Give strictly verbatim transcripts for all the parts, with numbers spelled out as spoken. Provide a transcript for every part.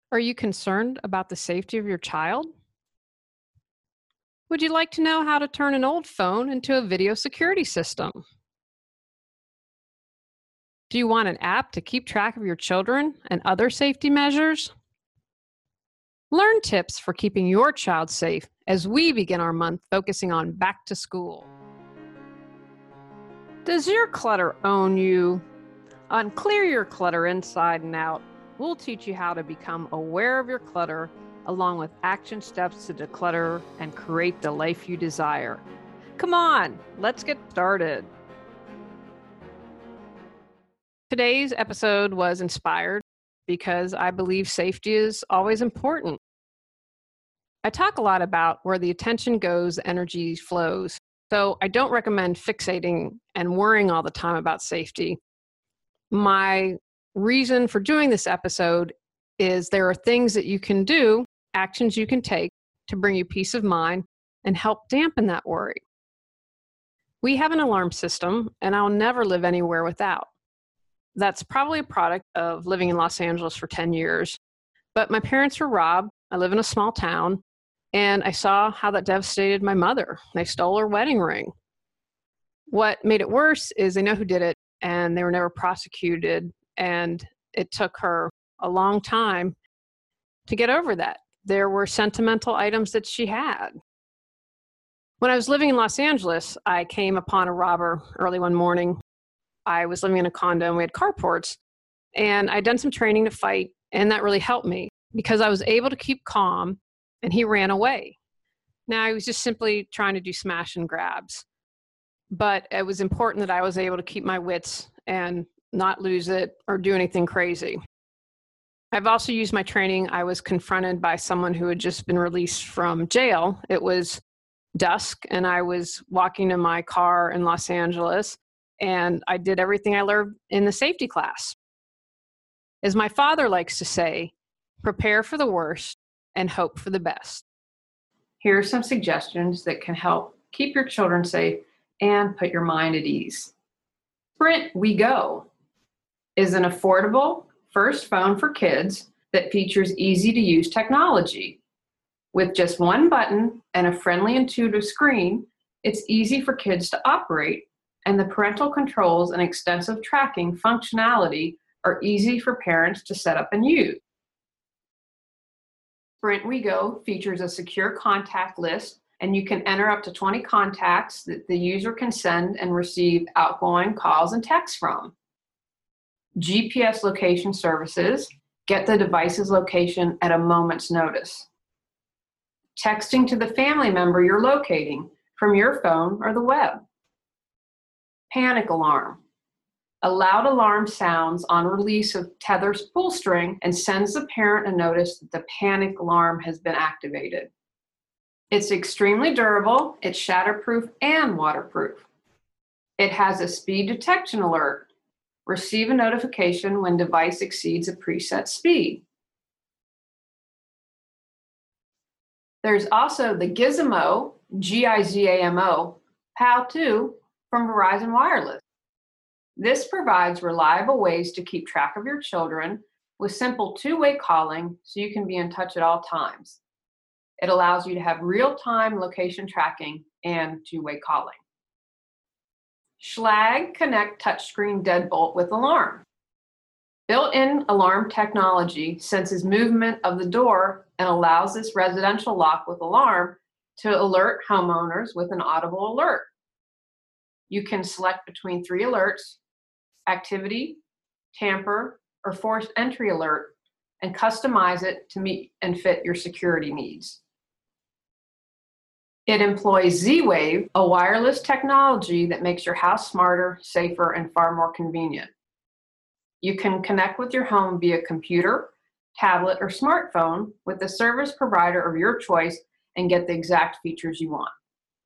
Are you concerned about the safety of your child? Would you like to know how to turn an old phone into a video security system? Do you want an app to keep track of your children and other safety measures? Learn tips for keeping your child safe as we begin our month focusing on back to school. Does your clutter own you? On Clear Your Clutter Inside and Out, we'll teach you how to become aware of your clutter along with action steps to declutter and create the life you desire. Come on, let's get started. Today's episode was inspired because I believe safety is always important. I talk a lot about where the attention goes, the energy flows. So I don't recommend fixating and worrying all the time about safety. My reason for doing this episode is there are things that you can do, actions you can take to bring you peace of mind and help dampen that worry. We have an alarm system, and I'll never live anywhere without. That's probably a product of living in Los Angeles for ten years. But my parents were robbed. I live in a small town, and I saw how that devastated my mother. They stole her wedding ring. What made it worse is they know who did it, and they were never prosecuted, and it took her a long time to get over that. There were sentimental items that she had. When I was living in Los Angeles, I came upon a robber early one morning. I was living in a condo and we had carports, and I'd done some training to fight, and that really helped me because I was able to keep calm, and he ran away. Now, he was just simply trying to do smash and grabs, but it was important that I was able to keep my wits and not lose it or do anything crazy. I've also used my training. I was confronted by someone who had just been released from jail. It was dusk, and I was walking to my car in Los Angeles, and I did everything I learned in the safety class. As my father likes to say, prepare for the worst and hope for the best. Here are some suggestions that can help keep your children safe and put your mind at ease. Sprint We Go is an affordable first phone for kids that features easy-to-use technology. With just one button and a friendly, intuitive screen, it's easy for kids to operate, and the parental controls and extensive tracking functionality are easy for parents to set up and use. Sprint We Go features a secure contact list, and you can enter up to twenty contacts that the user can send and receive outgoing calls and texts from. G P S location services get the device's location at a moment's notice. Texting to the family member you're locating from your phone or the web. Panic alarm. A loud alarm sounds on release of tether's pull string and sends the parent a notice that the panic alarm has been activated. It's extremely durable, it's shatterproof and waterproof. It has a speed detection alert. Receive a notification when device exceeds a preset speed. There's also the Gizmo, G I Z A M O, P A L two from Verizon Wireless. This provides reliable ways to keep track of your children with simple two-way calling so you can be in touch at all times. It allows you to have real-time location tracking and two-way calling. Schlage Connect touchscreen deadbolt with alarm. Built-in alarm technology senses movement of the door and allows this residential lock with alarm to alert homeowners with an audible alert. You can select between three alerts: activity, tamper, or forced entry alert, and customize it to meet and fit your security needs. It employs Z-Wave, a wireless technology that makes your house smarter, safer, and far more convenient. You can connect with your home via computer, tablet, or smartphone with the service provider of your choice and get the exact features you want.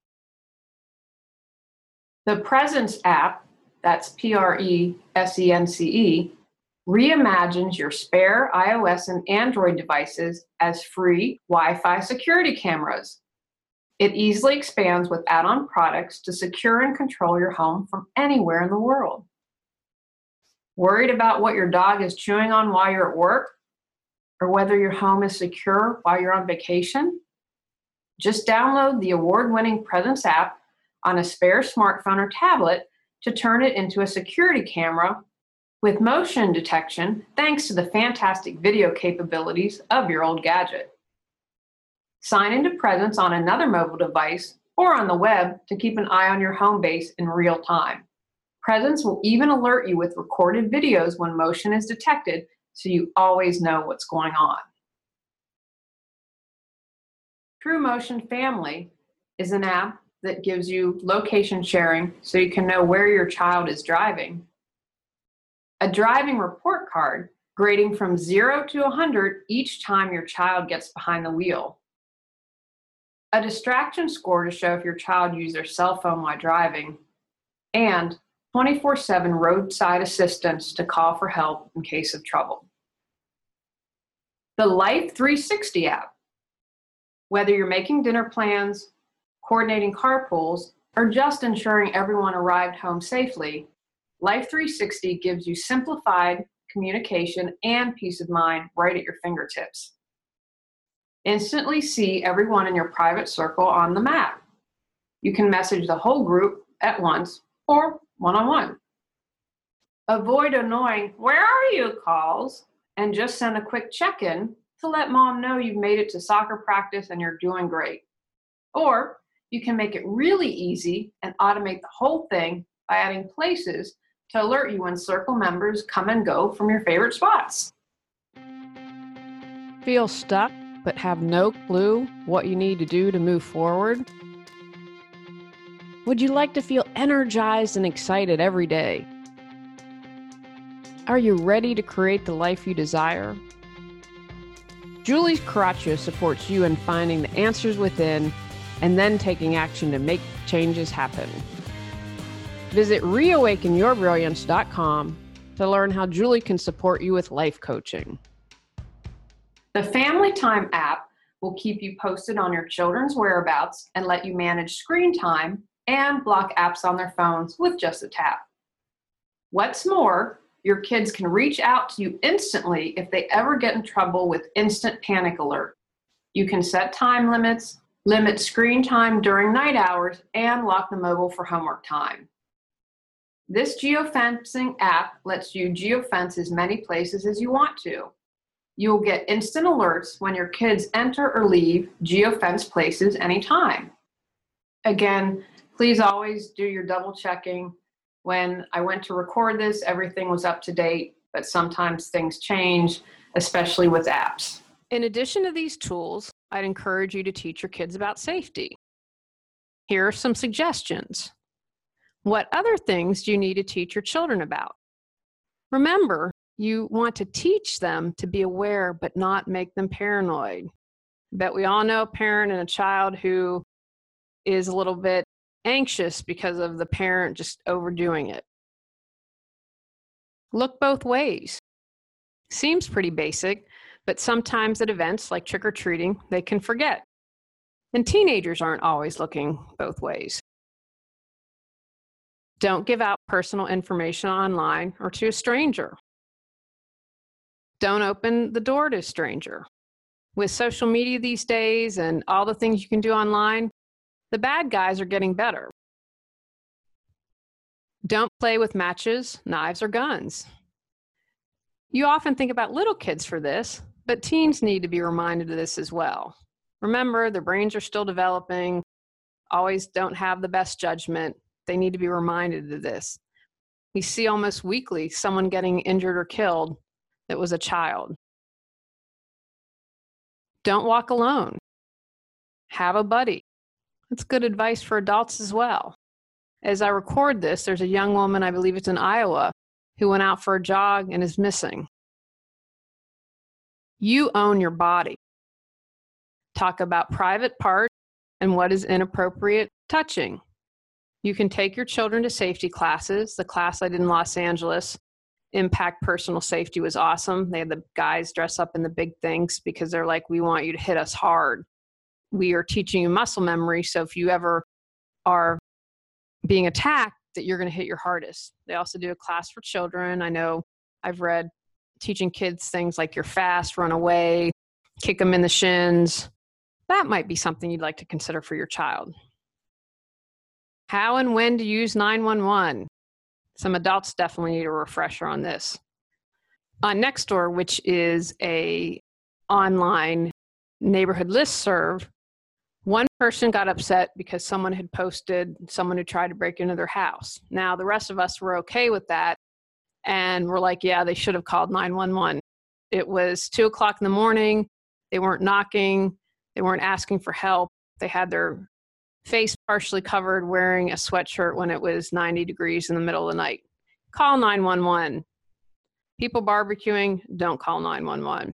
The Presence app, that's P R E S E N C E, reimagines your spare iOS and Android devices as free Wi-Fi security cameras. It easily expands with add-on products to secure and control your home from anywhere in the world. Worried about what your dog is chewing on while you're at work? or whether your home is secure while you're on vacation? Just download the award-winning Presence app on a spare smartphone or tablet to turn it into a security camera with motion detection thanks to the fantastic video capabilities of your old gadget. Sign into Presence on another mobile device or on the web to keep an eye on your home base in real time. Presence will even alert you with recorded videos when motion is detected, so you always know what's going on. TrueMotion Family is an app that gives you location sharing so you can know where your child is driving, a driving report card grading from zero to one hundred each time your child gets behind the wheel, a distraction score to show if your child used their cell phone while driving, and twenty-four seven roadside assistance to call for help in case of trouble. The Life three sixty app. Whether you're making dinner plans, coordinating carpools, or just ensuring everyone arrived home safely, Life three sixty gives you simplified communication and peace of mind right at your fingertips. Instantly see everyone in your private circle on the map. You can message the whole group at once or one-on-one. Avoid annoying "where are you" calls and just send a quick check-in to let mom know you've made it to soccer practice and you're doing great. Or you can make it really easy and automate the whole thing by adding places to alert you when circle members come and go from your favorite spots. Feel stuck but have no clue what you need to do to move forward? Would you like to feel energized and excited every day? Are you ready to create the life you desire? Julie Caraccio supports you in finding the answers within and then taking action to make changes happen. Visit reawaken your brilliance dot com to learn how Julie can support you with life coaching. The Family Time app will keep you posted on your children's whereabouts and let you manage screen time and block apps on their phones with just a tap. What's more, your kids can reach out to you instantly if they ever get in trouble with instant panic alert. You can set time limits, limit screen time during night hours, and lock the mobile for homework time. This geofencing app lets you geofence as many places as you want to. You'll get instant alerts when your kids enter or leave geofenced places anytime. Again, please always do your double checking. When I went to record this, everything was up to date, but sometimes things change, especially with apps. In addition to these tools, I'd encourage you to teach your kids about safety. Here are some suggestions. What other things do you need to teach your children about? Remember, you want to teach them to be aware but not make them paranoid. I bet we all know a parent and a child who is a little bit anxious because of the parent just overdoing it. Look both ways. Seems pretty basic, but sometimes at events like trick-or-treating, they can forget. And teenagers aren't always looking both ways. Don't give out personal information online or to a stranger. Don't open the door to a stranger. With social media these days and all the things you can do online, the bad guys are getting better. Don't play with matches, knives, or guns. You often think about little kids for this, but teens need to be reminded of this as well. Remember, their brains are still developing, always don't have the best judgment. They need to be reminded of this. We see almost weekly someone getting injured or killed that was a child. Don't walk alone. Have a buddy. That's good advice for adults as well. As I record this, there's a young woman, I believe it's in Iowa, who went out for a jog and is missing. You own your body. Talk about private parts and what is inappropriate touching. You can take your children to safety classes. The class I did in Los Angeles, Impact Personal Safety, was awesome. They had the guys dress up in the big things because they're like, we want you to hit us hard. We are teaching you muscle memory, so if you ever are being attacked, that you're going to hit your hardest. They also do a class for children. I know I've read teaching kids things like you're fast, run away, kick them in the shins. That might be something you'd like to consider for your child. How and when to use nine one one. Some adults definitely need a refresher on this. On Nextdoor, which is a online neighborhood listserv, one person got upset because someone had posted someone who tried to break into their house. Now, the rest of us were okay with that, and we're like, yeah, they should have called nine one one. It was two o'clock in the morning. They weren't knocking. They weren't asking for help. They had their face partially covered, wearing a sweatshirt when it was ninety degrees in the middle of the night. Call nine one one. People barbecuing, don't call nine one one.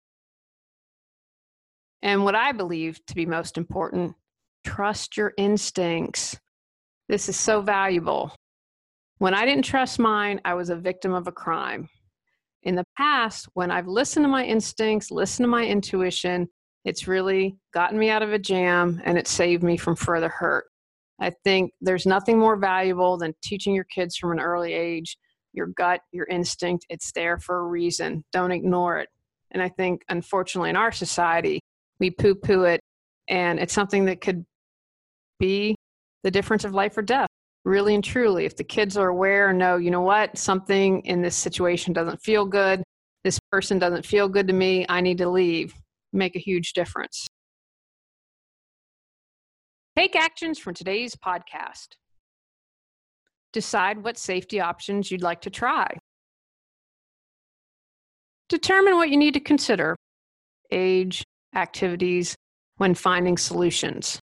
And what I believe to be most important, trust your instincts. This is so valuable. When I didn't trust mine, I was a victim of a crime. In the past, when I've listened to my instincts, listened to my intuition, it's really gotten me out of a jam and it saved me from further hurt. I think there's nothing more valuable than teaching your kids from an early age, your gut, your instinct, it's there for a reason. Don't ignore it. And I think, unfortunately, in our society, we poo-poo it, and it's something that could be the difference of life or death, really and truly. If the kids are aware and know, you know what, something in this situation doesn't feel good, this person doesn't feel good to me, I need to leave, make a huge difference. Take actions from today's podcast. Decide what safety options you'd like to try. Determine what you need to consider, age, activities, when finding solutions.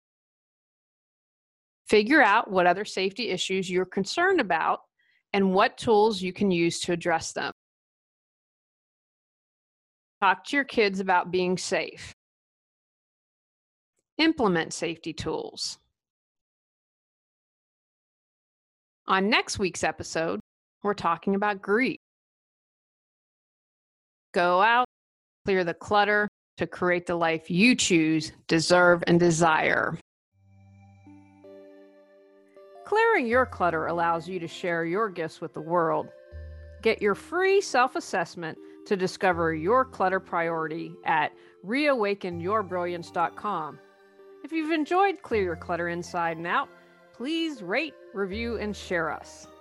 Figure out what other safety issues you're concerned about and what tools you can use to address them. Talk to your kids about being safe. Implement safety tools. On next week's episode, we're talking about grief. Go out, clear the clutter to create the life you choose, deserve, and desire. Clearing your clutter allows you to share your gifts with the world. Get your free self-assessment to discover your clutter priority at reawaken your brilliance dot com. If you've enjoyed Clear Your Clutter Inside and Out, please rate, review, and share us.